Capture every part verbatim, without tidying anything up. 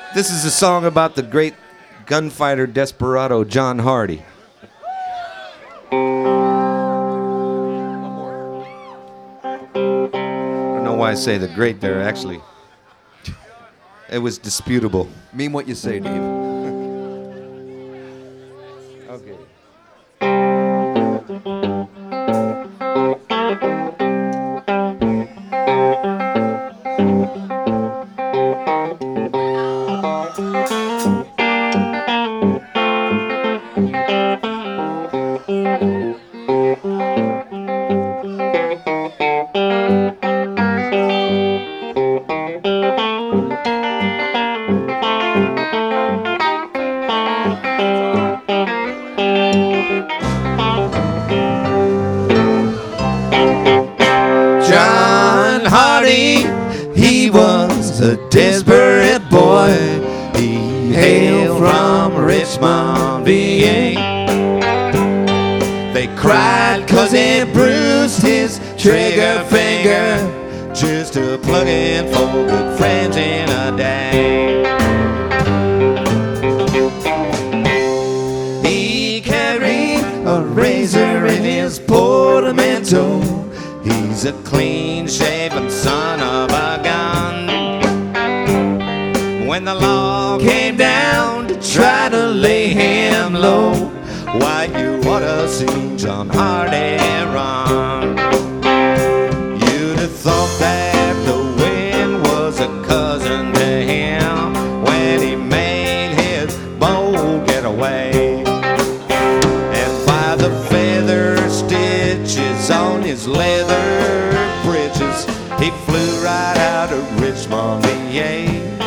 This is a song about the great gunfighter desperado John Hardy. I don't know why I say the great there, actually. It was disputable. Mean what you say, Dave. Okay. John Hardy, he was a desperate boy. He hailed from Richmond, V A. They cried cause he bruised his trigger finger just to plug in for good friends in a day. He carried a razor in his portmanteau. He's a clean-shaven son of a gun. When the law came down to try to lay him low, why, you ought to see John Hardy run. You'd have thought that the wind was a cousin to him when he made his bold getaway. And by the feather stitches on his leather britches, he flew right out of Richmond, V A.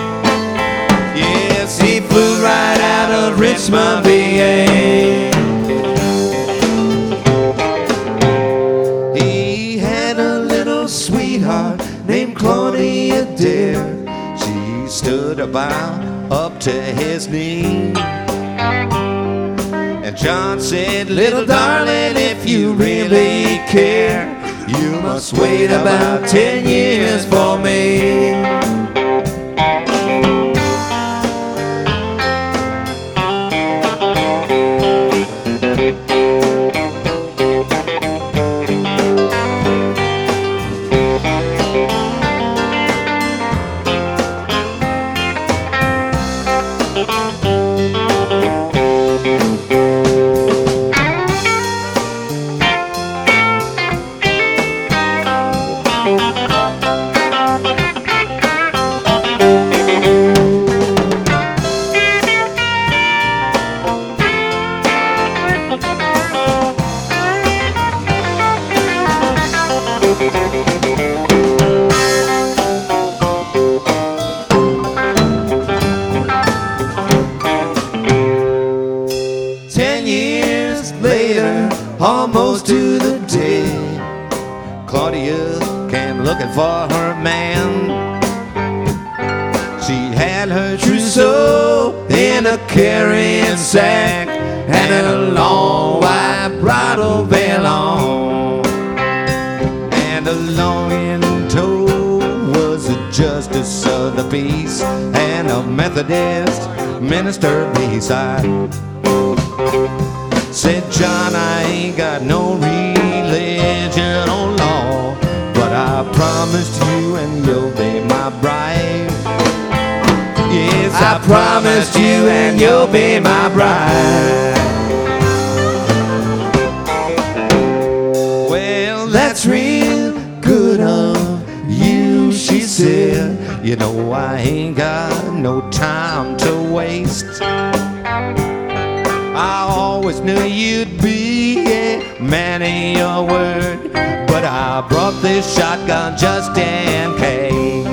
Yes, he flew right out of Richmond, V A. He had a little sweetheart named Claudia Dare. She stood about up to his knee. And John said, little darling, if you really care, you must wait about ten years for me. Ten years later, almost to the day, Claudia came looking for her man. She had her trousseau in a carrying sack and a long white bridal veil on. And along in tow was the justice of the peace and a Methodist minister beside. Said, John, I ain't got no religion or law, but I promised you and you'll be my bride. Yes, I promised you and you'll be my bride. Well, that's real good of you, she said. You know I ain't got no time to waste. I always knew you'd be a man of your word, but I brought this shotgun just in case.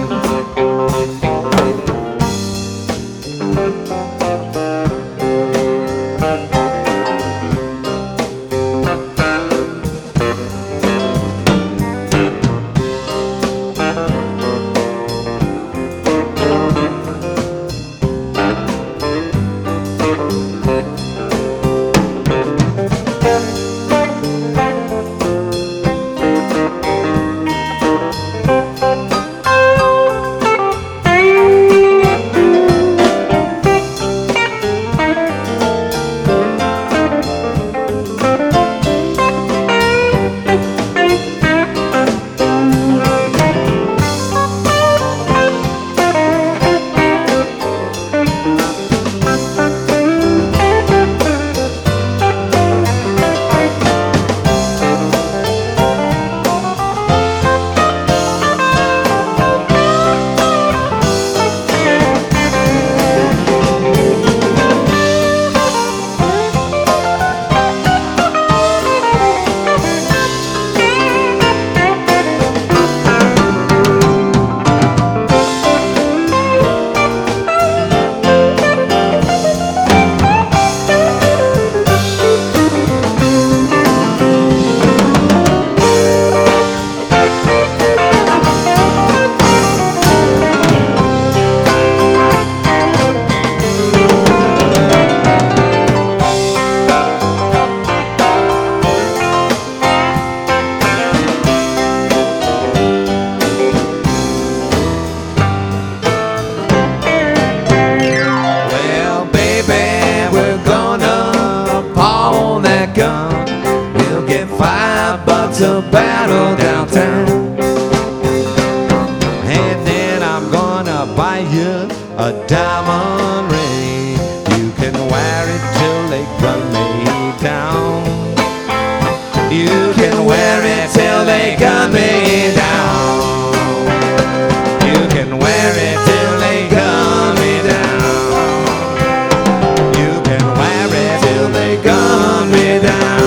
diamond ring. You can wear it till they gun me down. You can wear it till they gun me down. You can wear it till they gun me down. You can wear it till they gun me down.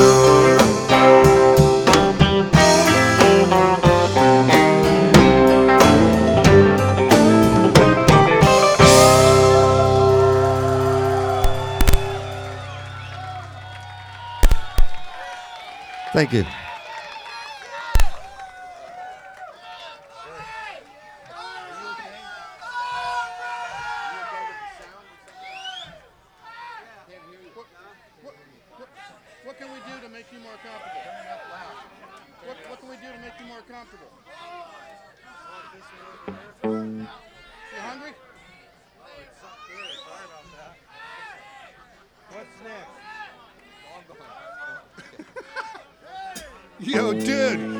Thank you. What can we do to make you more comfortable? What, what can we do to make you more comfortable? You hungry? Yo, dude,